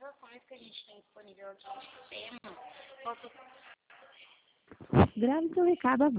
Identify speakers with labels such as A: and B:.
A: atualizações que a gente tem disponível aqui no sistema. Posso...
B: Grave seu recado agora.